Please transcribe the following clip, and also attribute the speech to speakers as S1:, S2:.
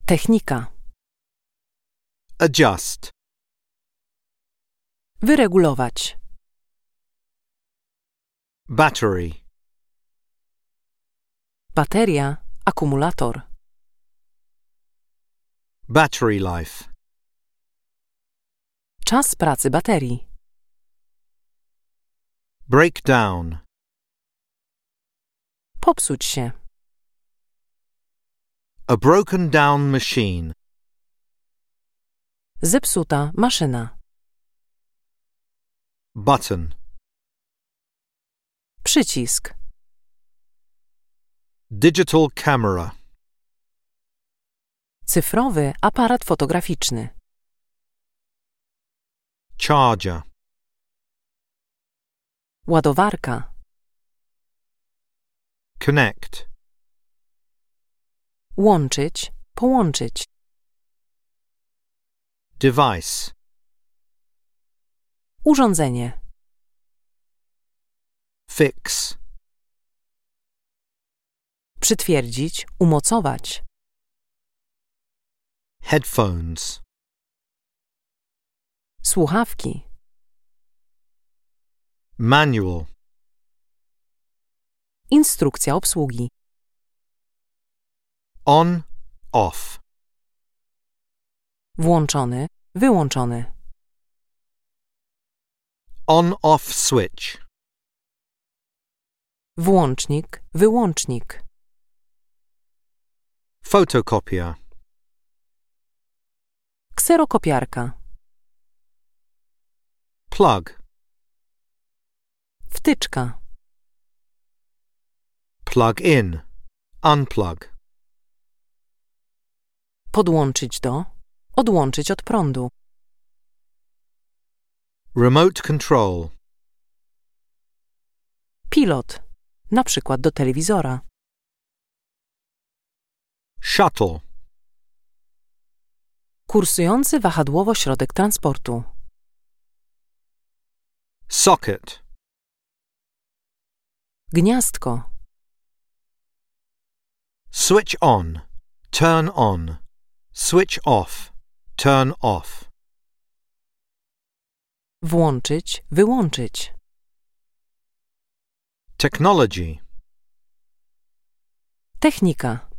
S1: Technika.
S2: Adjust.
S1: Wyregulować.
S2: Battery.
S1: Bateria, akumulator.
S2: Battery life.
S1: Czas pracy baterii.
S2: Breakdown.
S1: Popsuć się.
S2: A broken down machine.
S1: Zepsuta maszyna.
S2: Button.
S1: Przycisk.
S2: Digital camera.
S1: Cyfrowy aparat fotograficzny.
S2: Charger.
S1: Ładowarka.
S2: Connect.
S1: Łączyć, połączyć.
S2: Device.
S1: Urządzenie.
S2: Fix.
S1: Przytwierdzić, umocować.
S2: Headphones.
S1: Słuchawki.
S2: Manual.
S1: Instrukcja obsługi.
S2: On, off.
S1: Włączony, wyłączony.
S2: On-off switch.
S1: Włącznik, wyłącznik.
S2: Photocopier.
S1: Kserokopiarka.
S2: Plug.
S1: Wtyczka.
S2: Plug in. Unplug.
S1: Podłączyć do. Odłączyć od prądu.
S2: Remote control.
S1: Pilot. Na przykład do telewizora.
S2: Shuttle.
S1: Kursujący wahadłowo środek transportu.
S2: Socket.
S1: Gniazdko.
S2: Switch on. Turn on. Switch off. Turn off.
S1: Włączyć, wyłączyć.
S2: Technology.
S1: Technika.